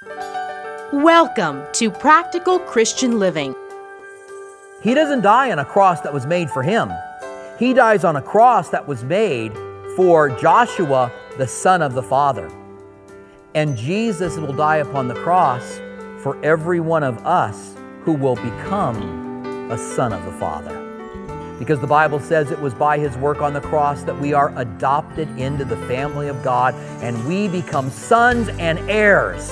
Welcome to Practical Christian Living. He doesn't die on a cross that was made for him. He dies on a cross that was made for Joshua, the son of the Father. And Jesus will die upon the cross for every one of us who will become a son of the Father. Because the Bible says it was by His work on the cross that we are adopted into the family of God and we become sons and heirs.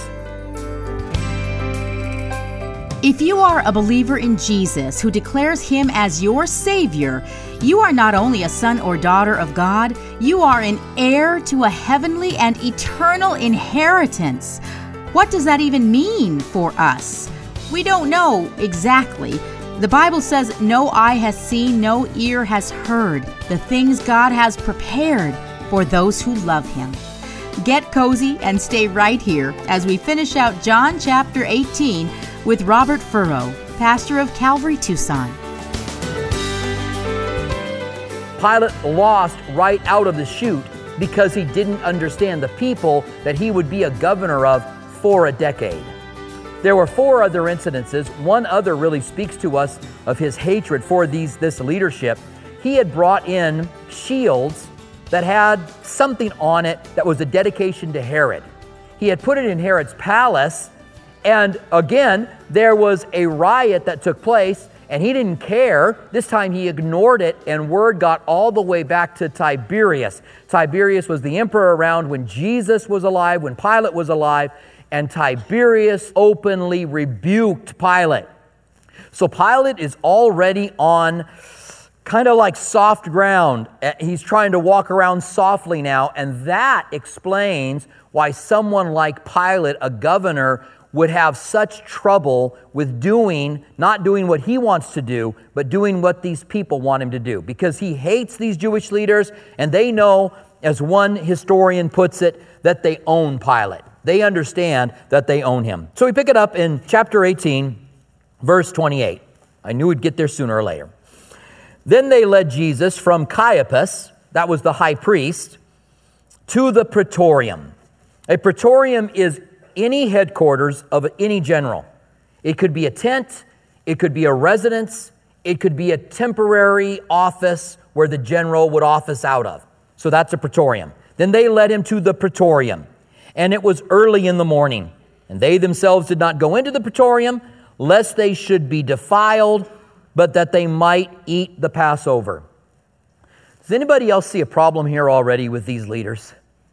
If you are a believer in Jesus who declares Him as your Savior, you are not only a son or daughter of God, you are an heir to a heavenly and eternal inheritance. What does that even mean for us? We don't know exactly. The Bible says, "No eye has seen, no ear has heard the things God has prepared for those who love Him." Get cozy and stay right here as we finish out John chapter 18 with Robert Furrow, pastor of Calvary Tucson. Pilate lost right out of the chute because he didn't understand the people that he would be a governor of for a decade. There were 4 other incidences. One other really speaks to us of his hatred for this leadership. He had brought in shields that had something on it that was a dedication to Herod. He had put it in Herod's palace, and again, there was a riot that took place, and he didn't care. This time he ignored it, and word got all the way back to Tiberius. Tiberius was the emperor around when Jesus was alive, when Pilate was alive, and Tiberius openly rebuked Pilate. So Pilate is already on kind of like soft ground. He's trying to walk around softly now, and that explains why someone like Pilate, a governor, would have such trouble with not doing what he wants to do, but doing what these people want him to do. Because he hates these Jewish leaders, and they know, as one historian puts it, that they own Pilate. They understand that they own him. So we pick it up in chapter 18, verse 28. I knew we'd get there sooner or later. Then they led Jesus from Caiaphas, that was the high priest, to the praetorium. A praetorium is any headquarters of any general. It could be a tent, it could be a residence, it could be a temporary office where the general would office out of. So that's a praetorium. Then they led him to the praetorium, and it was early in the morning. And they themselves did not go into the praetorium, lest they should be defiled, but that they might eat the Passover. Does anybody else see a problem here already with these leaders?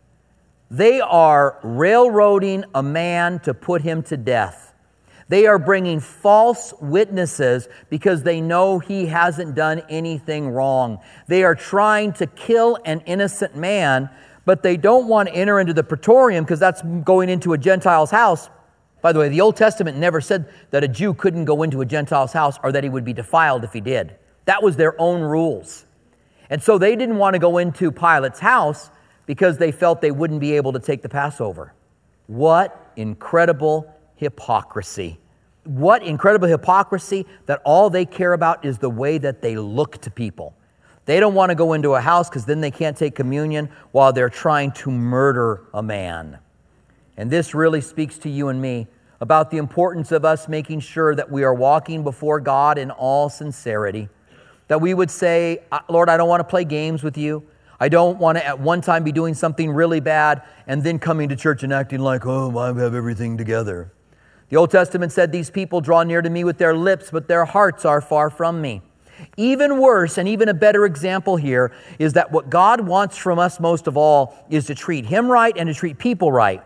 They are railroading a man to put him to death. They are bringing false witnesses because they know he hasn't done anything wrong. They are trying to kill an innocent man, but they don't want to enter into the praetorium because that's going into a Gentile's house. By the way, the Old Testament never said that a Jew couldn't go into a Gentile's house or that he would be defiled if he did. That was their own rules. And so they didn't want to go into Pilate's house because they felt they wouldn't be able to take the Passover. What incredible hypocrisy. What incredible hypocrisy that all they care about is the way that they look to people. They don't want to go into a house because then they can't take communion while they're trying to murder a man. And this really speaks to you and me about the importance of us making sure that we are walking before God in all sincerity. That we would say, Lord, I don't want to play games with you. I don't want to at one time be doing something really bad and then coming to church and acting like, oh, I have everything together. The Old Testament said these people draw near to me with their lips, but their hearts are far from me. Even worse, and even a better example here, is that what God wants from us most of all is to treat Him right and to treat people right.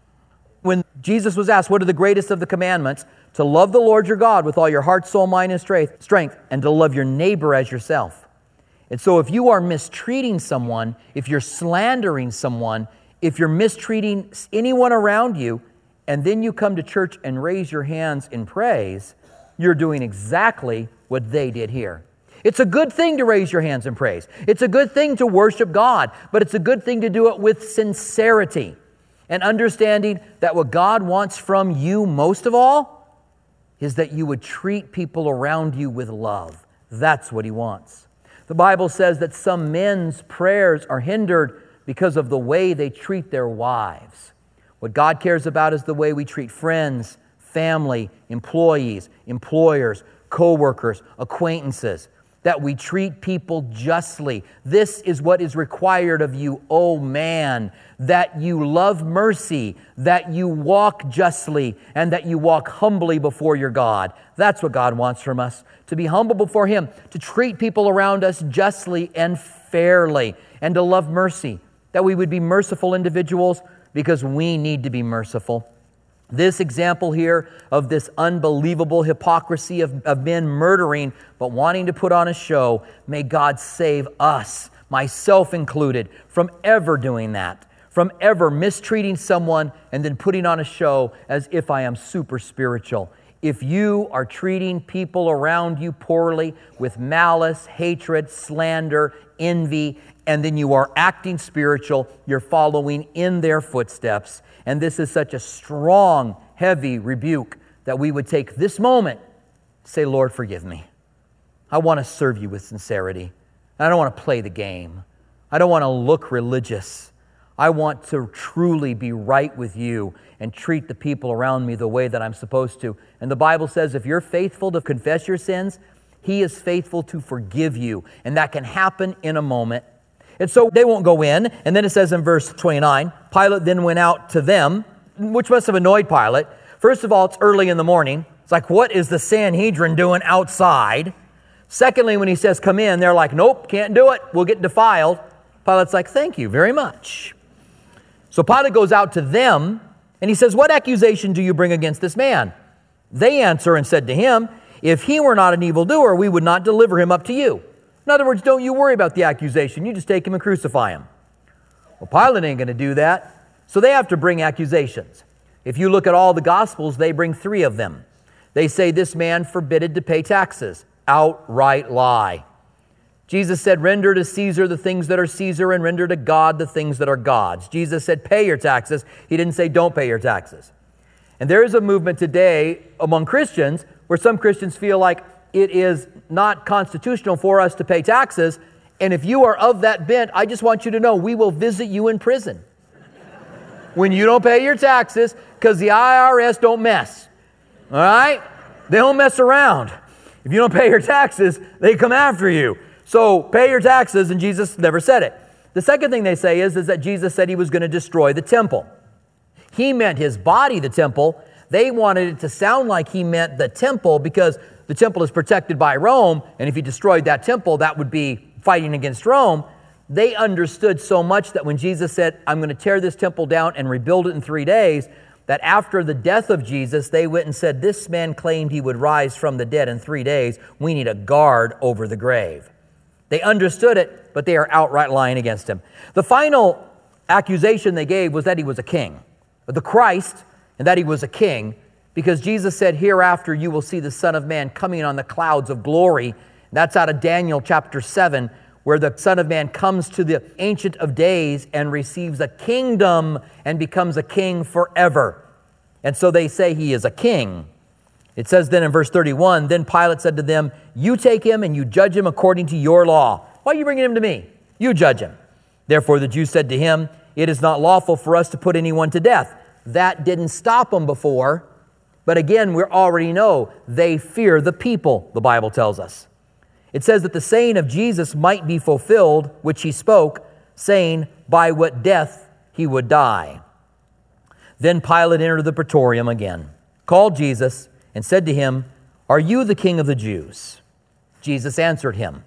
When Jesus was asked, what are the greatest of the commandments? To love the Lord your God with all your heart, soul, mind, and strength, and to love your neighbor as yourself. And so if you are mistreating someone, if you're slandering someone, if you're mistreating anyone around you, and then you come to church and raise your hands in praise, you're doing exactly what they did here. It's a good thing to raise your hands in praise. It's a good thing to worship God, but it's a good thing to do it with sincerity and understanding that what God wants from you most of all is that you would treat people around you with love. That's what He wants. The Bible says that some men's prayers are hindered because of the way they treat their wives. What God cares about is the way we treat friends, family, employees, employers, co-workers, acquaintances, that we treat people justly. This is what is required of you, oh man, that you love mercy, that you walk justly, and that you walk humbly before your God. That's what God wants from us, to be humble before Him, to treat people around us justly and fairly, and to love mercy, that we would be merciful individuals because we need to be merciful. This example here of this unbelievable hypocrisy of men murdering but wanting to put on a show, may God save us, myself included, from ever doing that, from ever mistreating someone and then putting on a show as if I am super spiritual. If you are treating people around you poorly with malice, hatred, slander, envy, and then you are acting spiritual, you're following in their footsteps. And this is such a strong, heavy rebuke that we would take this moment, say, Lord, forgive me. I want to serve you with sincerity. I don't want to play the game. I don't want to look religious. I want to truly be right with you and treat the people around me the way that I'm supposed to. And the Bible says if you're faithful to confess your sins, He is faithful to forgive you. And that can happen in a moment. And so they won't go in. And then it says in verse 29, Pilate then went out to them, which must have annoyed Pilate. First of all, it's early in the morning. It's like, what is the Sanhedrin doing outside? Secondly, when he says come in, they're like, nope, can't do it. We'll get defiled. Pilate's like, thank you very much. So Pilate goes out to them and he says, what accusation do you bring against this man? They answer and said to him, if he were not an evildoer, we would not deliver him up to you. In other words, don't you worry about the accusation. You just take him and crucify him. Well, Pilate ain't going to do that. So they have to bring accusations. If you look at all the Gospels, they bring 3 of them. They say this man forbidden to pay taxes. Outright lie. Jesus said, render to Caesar the things that are Caesar and render to God the things that are God's. Jesus said, pay your taxes. He didn't say, don't pay your taxes. And there is a movement today among Christians where some Christians feel like it is not constitutional for us to pay taxes. And if you are of that bent, I just want you to know we will visit you in prison when you don't pay your taxes, because the IRS don't mess. All right? They don't mess around. If you don't pay your taxes, they come after you. So pay your taxes, and Jesus never said it. The second thing they say is that Jesus said He was going to destroy the temple. He meant His body, the temple. They wanted it to sound like He meant the temple because the temple is protected by Rome, and if He destroyed that temple, that would be fighting against Rome. They understood so much that when Jesus said, I'm going to tear this temple down and rebuild it in 3 days, that after the death of Jesus, they went and said, this man claimed he would rise from the dead in 3 days. We need a guard over the grave. They understood it, but they are outright lying against Him. The final accusation they gave was that He was a king, the Christ, and that He was a king, because Jesus said, hereafter you will see the Son of Man coming on the clouds of glory. That's out of Daniel chapter 7, where the Son of Man comes to the Ancient of Days and receives a kingdom and becomes a king forever. And so they say He is a king. It says then in verse 31, then Pilate said to them, you take him and you judge him according to your law. Why are you bringing him to me? You judge him. Therefore the Jews said to him, it is not lawful for us to put anyone to death. That didn't stop them before. But again, we already know they fear the people, the Bible tells us. It says that the saying of Jesus might be fulfilled, which He spoke, saying, by what death He would die. Then Pilate entered the praetorium again, called Jesus, and said to him, are you the king of the Jews? Jesus answered him,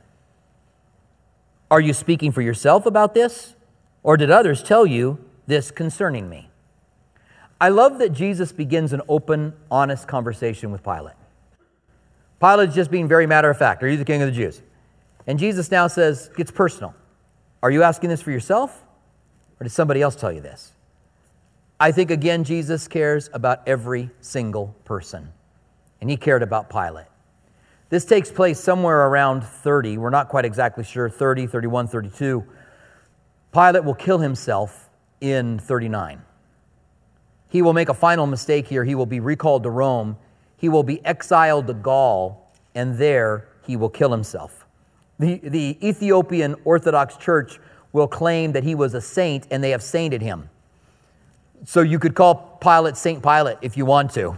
are you speaking for yourself about this? Or did others tell you this concerning me? I love that Jesus begins an open, honest conversation with Pilate. Pilate is just being very matter of fact. Are you the king of the Jews? And Jesus now says, gets personal. Are you asking this for yourself? Or did somebody else tell you this? I think, again, Jesus cares about every single person. And He cared about Pilate. This takes place somewhere around 30. We're not quite exactly sure. 30, 31, 32. Pilate will kill himself in 39. He will make a final mistake here. He will be recalled to Rome. He will be exiled to Gaul, and there he will kill himself. The Ethiopian Orthodox Church will claim that he was a saint, and they have sainted him. So you could call Pilate Saint Pilate if you want to.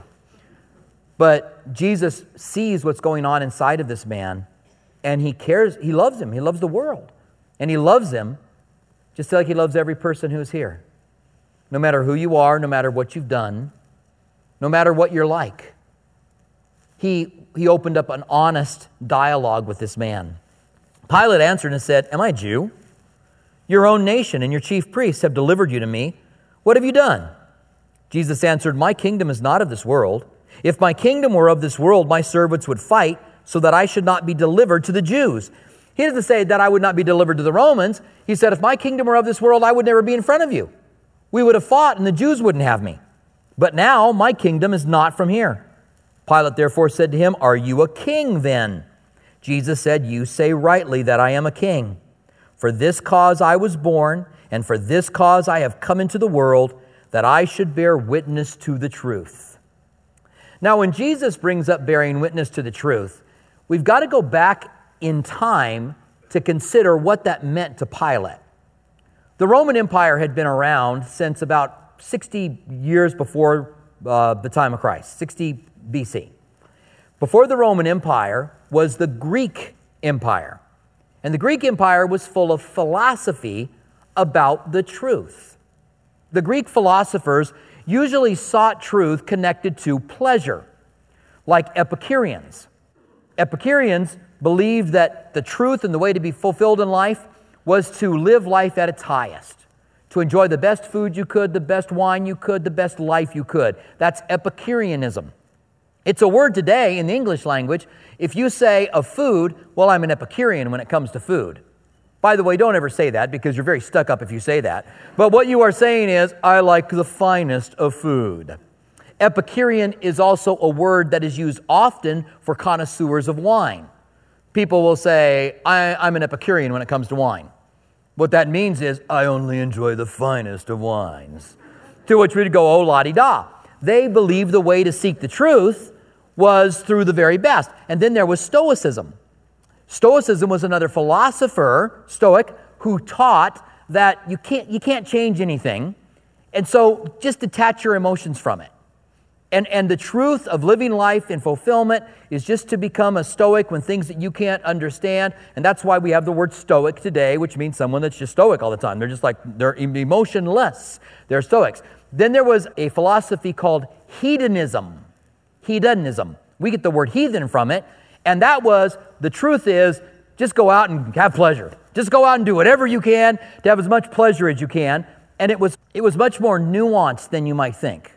But Jesus sees what's going on inside of this man, and he cares. He loves him. He loves the world. And he loves him just like he loves every person who's here. No matter who you are, no matter what you've done, no matter what you're like. He opened up an honest dialogue with this man. Pilate answered and said, "Am I a Jew? Your own nation and your chief priests have delivered you to me. What have you done?" Jesus answered, "My kingdom is not of this world. If my kingdom were of this world, my servants would fight so that I should not be delivered to the Jews." He doesn't say that I would not be delivered to the Romans. He said, if my kingdom were of this world, I would never be in front of you. We would have fought and the Jews wouldn't have me. But now my kingdom is not from here. Pilate therefore said to him, "Are you a king then?" Jesus said, "You say rightly that I am a king. For this cause I was born, and for this cause I have come into the world, that I should bear witness to the truth." Now, when Jesus brings up bearing witness to the truth, we've got to go back in time to consider what that meant to Pilate. The Roman Empire had been around since about 60 years before the time of Christ, 60 BC. Before the Roman Empire was the Greek Empire. And the Greek Empire was full of philosophy about the truth. The Greek philosophers usually sought truth connected to pleasure, like Epicureans. Epicureans believed that the truth and the way to be fulfilled in life was to live life at its highest, to enjoy the best food you could, the best wine you could, the best life you could. That's Epicureanism. It's a word today in the English language. If you say of food, well, I'm an Epicurean when it comes to food. By the way, don't ever say that because you're very stuck up if you say that. But what you are saying is, I like the finest of food. Epicurean is also a word that is used often for connoisseurs of wine. People will say, I'm an Epicurean when it comes to wine. What that means is, I only enjoy the finest of wines. To which we'd go, oh, la-di-da. They believed the way to seek the truth was through the very best. And then there was Stoicism. Stoicism was another philosopher, Stoic, who taught that you can't change anything. And so just detach your emotions from it. And the truth of living life in fulfillment is just to become a stoic when things that you can't understand. And that's why we have the word stoic today, which means someone that's just stoic all the time. They're just like, they're emotionless. They're stoics. Then there was a philosophy called hedonism. Hedonism. We get the word heathen from it. And that was, the truth is, just go out and have pleasure. Just go out and do whatever you can to have as much pleasure as you can. And it was much more nuanced than you might think.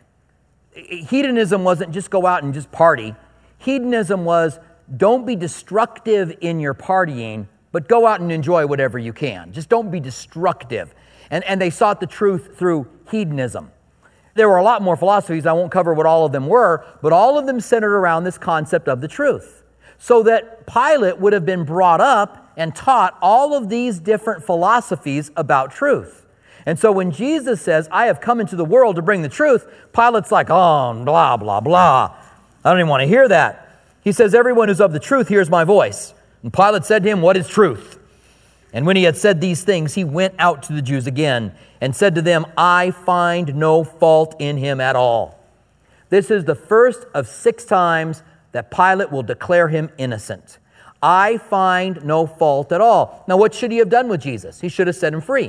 Hedonism wasn't just go out and just party. Hedonism was don't be destructive in your partying, but go out and enjoy whatever you can. Just don't be destructive. And they sought the truth through hedonism. There were a lot more philosophies. I won't cover what all of them were, but all of them centered around this concept of the truth. So that Pilate would have been brought up and taught all of these different philosophies about truth. And so when Jesus says, I have come into the world to bring the truth, Pilate's like, oh, blah, blah, blah. I don't even want to hear that. He says, everyone who's of the truth hears my voice. And Pilate said to him, what is truth? And when he had said these things, he went out to the Jews again and said to them, I find no fault in him at all. This is the first of 6 times that Pilate will declare him innocent. I find no fault at all. Now, what should he have done with Jesus? He should have set him free.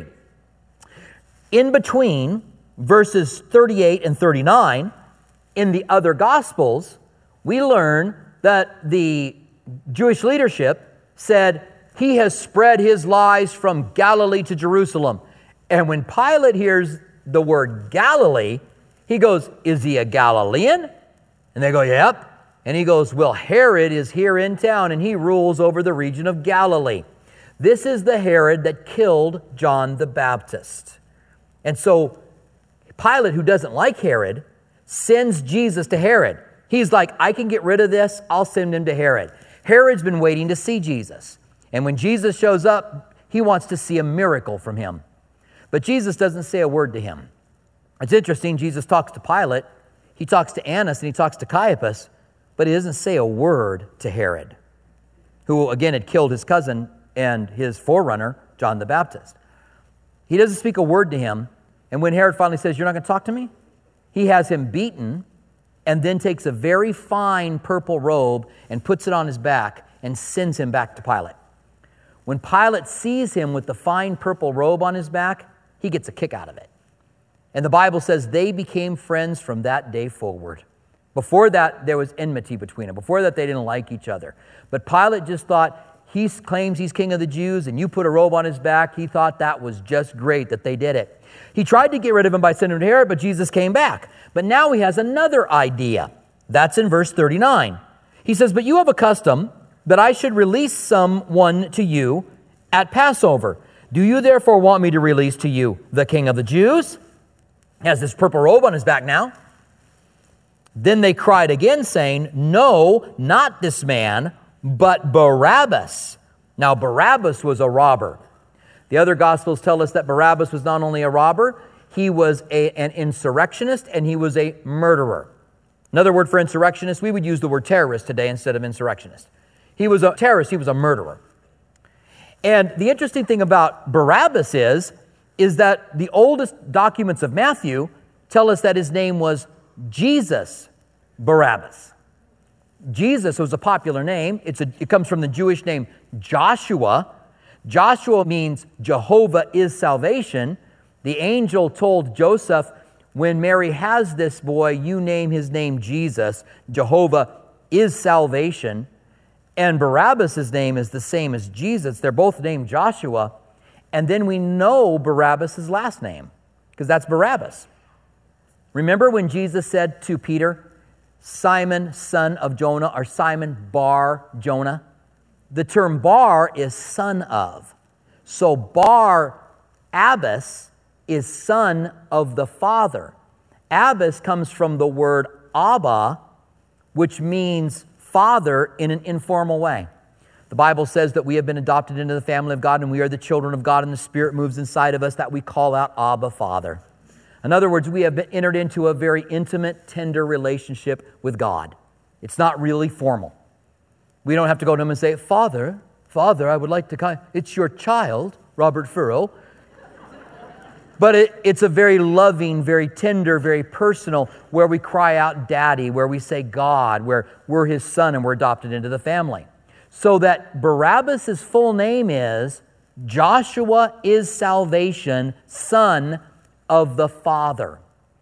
In between verses 38 and 39, in the other Gospels, we learn that the Jewish leadership said, he has spread his lies from Galilee to Jerusalem. And when Pilate hears the word Galilee, he goes, is he a Galilean? And they go, yep. And he goes, well, Herod is here in town and he rules over the region of Galilee. This is the Herod that killed John the Baptist. And so Pilate, who doesn't like Herod, sends Jesus to Herod. He's like, I can get rid of this. I'll send him to Herod. Herod's been waiting to see Jesus. And when Jesus shows up, he wants to see a miracle from him. But Jesus doesn't say a word to him. It's interesting, Jesus talks to Pilate, he talks to Annas, and he talks to Caiaphas, but he doesn't say a word to Herod, who again had killed his cousin and his forerunner, John the Baptist. He doesn't speak a word to him. And when Herod finally says, "You're not going to talk to me?" he has him beaten and then takes a very fine purple robe and puts it on his back and sends him back to Pilate. When Pilate sees him with the fine purple robe on his back, he gets a kick out of it. And the Bible says they became friends from that day forward. Before that, there was enmity between them. Before that, they didn't like each other. But Pilate just thought, he claims he's king of the Jews, and you put a robe on his back. He thought that was just great that they did it. He tried to get rid of him by sending him to Herod, but Jesus came back. But now he has another idea. That's in verse 39. He says, "But you have a custom that I should release someone to you at Passover. Do you therefore want me to release to you the king of the Jews?" He has this purple robe on his back now. Then they cried again, saying, "No, not this man, but Barabbas." Now, Barabbas was a robber. The other Gospels tell us that Barabbas was not only a robber, he was an insurrectionist and he was a murderer. Another word for insurrectionist, we would use the word terrorist today instead of insurrectionist. He was a terrorist, he was a murderer. And the interesting thing about Barabbas is that the oldest documents of Matthew tell us that his name was Jesus Barabbas. Jesus was a popular name. It comes from the Jewish name Joshua. Joshua means Jehovah is salvation. The angel told Joseph, when Mary has this boy, you name his name Jesus. Jehovah is salvation. And Barabbas' name is the same as Jesus. They're both named Joshua. And then we know Barabbas' last name, because that's Barabbas. Remember when Jesus said to Peter, "Simon, son of Jonah," or Simon Bar Jonah? The term Bar is son of. So Bar-Abbas is son of the Father. Abbas comes from the word Abba, which means father in an informal way. The Bible says that we have been adopted into the family of God and we are the children of God, and the Spirit moves inside of us that we call out Abba, Father. In other words, we have been entered into a very intimate, tender relationship with God. It's not really formal. We don't have to go to him and say, Father, I would like to it's your child, Robert Furrow." But it's a very loving, very tender, very personal, where we cry out Daddy, where we say God, where we're his son and we're adopted into the family. So that Barabbas' full name is Joshua is salvation, son of the Father.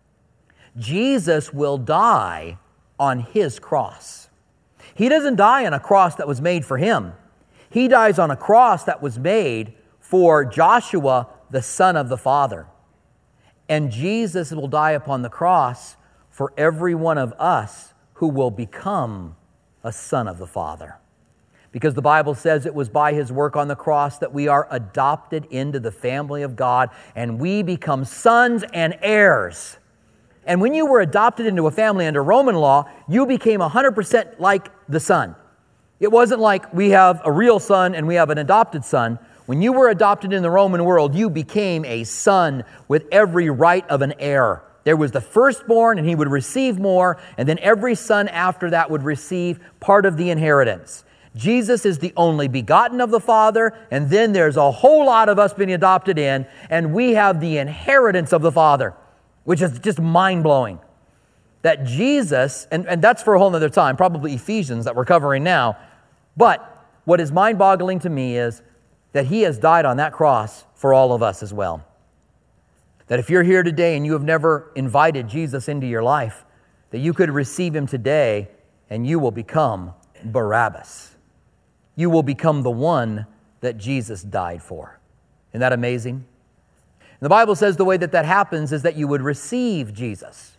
Jesus will die on his cross. He doesn't die on a cross that was made for him. He dies on a cross that was made for Joshua, the son of the Father. And Jesus will die upon the cross for every one of us who will become a son of the Father. Because the Bible says it was by his work on the cross that we are adopted into the family of God and we become sons and heirs. And when you were adopted into a family under Roman law, you became 100% like the son. It wasn't like we have a real son and we have an adopted son. When you were adopted in the Roman world, you became a son with every right of an heir. There was the firstborn and he would receive more, and then every son after that would receive part of the inheritance. Jesus is the only begotten of the Father, and then there's a whole lot of us being adopted in, and we have the inheritance of the Father, which is just mind-blowing. That Jesus, and that's for a whole other time, probably Ephesians that we're covering now, but what is mind-boggling to me is that he has died on that cross for all of us as well. That if you're here today and you have never invited Jesus into your life, that you could receive him today and you will become Barabbas. You will become the one that Jesus died for. Isn't that amazing? And the Bible says the way that happens is that you would receive Jesus.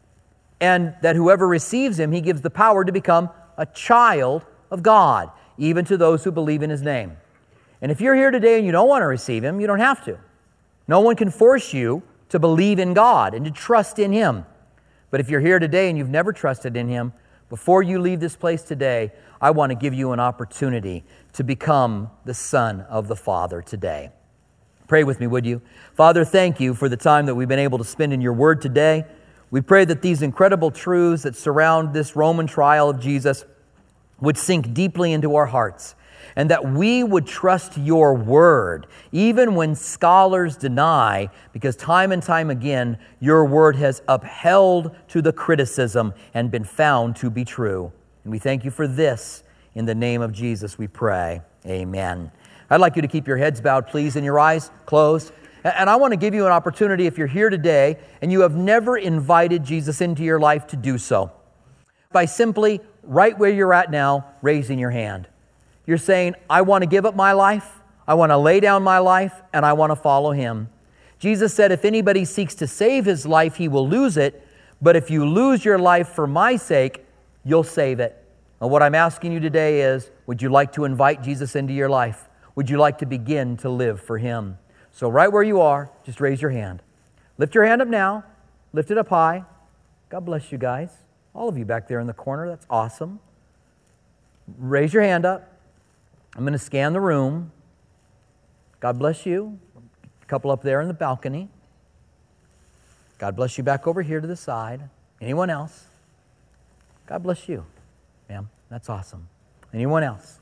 And that whoever receives him, he gives the power to become a child of God, even to those who believe in his name. And if you're here today and you don't want to receive him, you don't have to. No one can force you to believe in God and to trust in him. But if you're here today and you've never trusted in him, before you leave this place today, I want to give you an opportunity to become the son of the Father today. Pray with me, would you? Father, thank you for the time that we've been able to spend in your word today. We pray that these incredible truths that surround this Roman trial of Jesus would sink deeply into our hearts. and that we would trust your word, even when scholars deny, because time and time again, your word has upheld to the criticism and been found to be true. And we thank you for this. In the name of Jesus, we pray. Amen. I'd like you to keep your heads bowed, please, and your eyes closed. And I want to give you an opportunity, if you're here today and you have never invited Jesus into your life, to do so by simply, right where you're at now, raising your hand. You're saying, I want to give up my life, I want to lay down my life, and I want to follow Him. Jesus said, if anybody seeks to save his life, he will lose it. But if you lose your life for my sake, you'll save it. And what I'm asking you today is, would you like to invite Jesus into your life? Would you like to begin to live for Him? So right where you are, just raise your hand. Lift your hand up now. Lift it up high. God bless you guys. All of you back there in the corner, that's awesome. Raise your hand up. I'm going to scan the room. God bless you. A couple up there in the balcony. God bless you back over here to the side. Anyone else? God bless you, ma'am. That's awesome. Anyone else?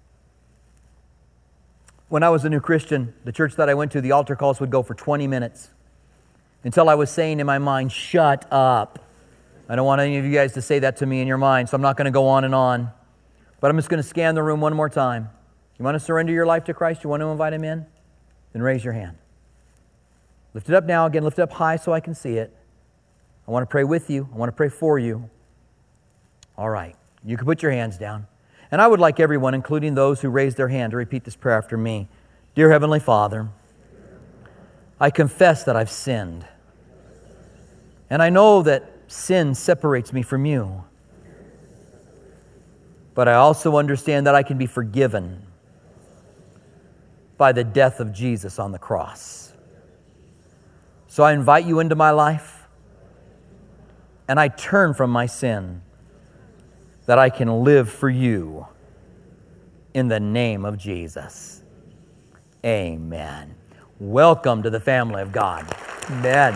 When I was a new Christian, the church that I went to, the altar calls would go for 20 minutes until I was saying in my mind, shut up. I don't want any of you guys to say that to me in your mind, so I'm not going to go on and on. But I'm just going to scan the room one more time. You want to surrender your life to Christ? You want to invite Him in? Then raise your hand. Lift it up now. Again, lift it up high so I can see it. I want to pray with you. I want to pray for you. All right. You can put your hands down. And I would like everyone, including those who raised their hand, to repeat this prayer after me. Dear Heavenly Father, I confess that I've sinned. And I know that sin separates me from you. But I also understand that I can be forgiven by the death of Jesus on the cross. So I invite you into my life, and I turn from my sin, that I can live for you in the name of Jesus. Amen. Welcome to the family of God. Amen.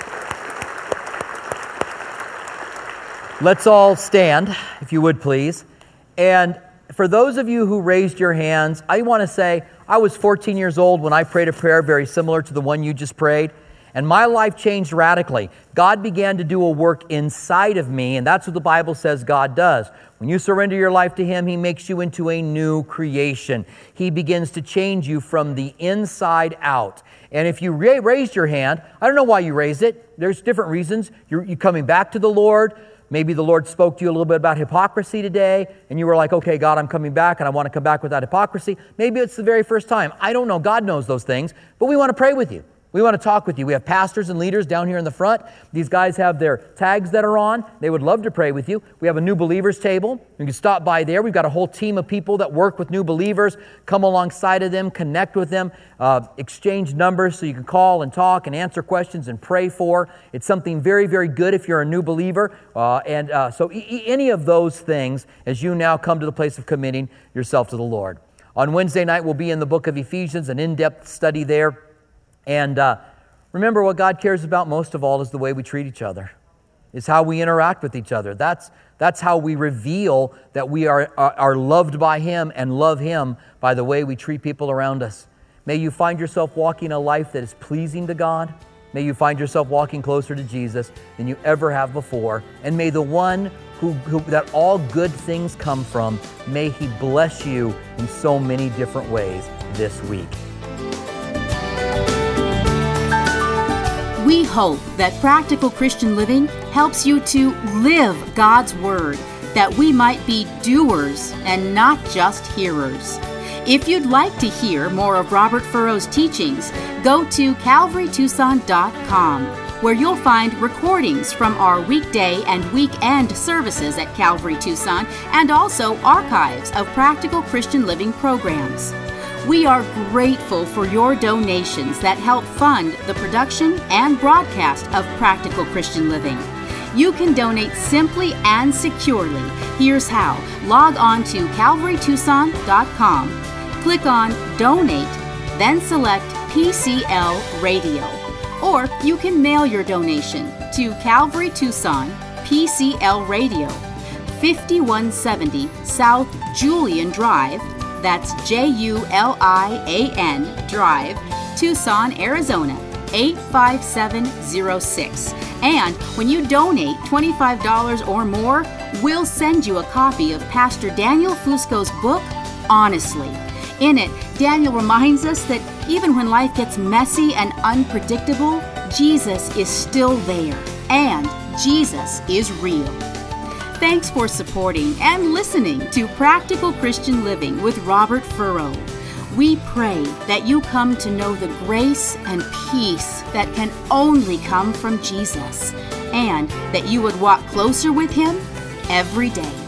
Let's all stand, if you would please. And for those of you who raised your hands, I want to say, I was 14 years old when I prayed a prayer very similar to the one you just prayed. And my life changed radically. God began to do a work inside of me, and that's what the Bible says God does. When you surrender your life to Him, He makes you into a new creation. He begins to change you from the inside out. And if you raised your hand, I don't know why you raised it. There's different reasons. You're coming back to the Lord. Maybe the Lord spoke to you a little bit about hypocrisy today, and you were like, okay, God, I'm coming back, and I want to come back without hypocrisy. Maybe it's the very first time. I don't know. God knows those things. But we want to pray with you. We want to talk with you. We have pastors and leaders down here in the front. These guys have their tags that are on. They would love to pray with you. We have a new believers table. You can stop by there. We've got a whole team of people that work with new believers. Come alongside of them, connect with them, exchange numbers so you can call and talk and answer questions and pray for. It's something very, very good if you're a new believer. So any of those things as you now come to the place of committing yourself to the Lord. On Wednesday night, we'll be in the book of Ephesians, an in-depth study there. And remember, what God cares about most of all is the way we treat each other. It's how we interact with each other. That's how we reveal that we are loved by Him and love Him by the way we treat people around us. May you find yourself walking a life that is pleasing to God. May you find yourself walking closer to Jesus than you ever have before. And may the one who that all good things come from, may He bless you in so many different ways this week. We hope that Practical Christian Living helps you to live God's Word, that we might be doers and not just hearers. If you'd like to hear more of Robert Furrow's teachings, go to calvarytucson.com, where you'll find recordings from our weekday and weekend services at Calvary Tucson, and also archives of Practical Christian Living programs. We are grateful for your donations that help fund the production and broadcast of Practical Christian Living. You can donate simply and securely. Here's how. Log on to calvarytucson.com, click on Donate, then select PCL Radio. Or you can mail your donation to Calvary Tucson, PCL Radio, 5170 South Julian Drive, That's Julian Drive, Tucson, Arizona, 85706. And when you donate $25 or more, we'll send you a copy of Pastor Daniel Fusco's book, Honestly. In it, Daniel reminds us that even when life gets messy and unpredictable, Jesus is still there, and Jesus is real. Thanks for supporting and listening to Practical Christian Living with Robert Furrow. We pray that you come to know the grace and peace that can only come from Jesus, and that you would walk closer with Him every day.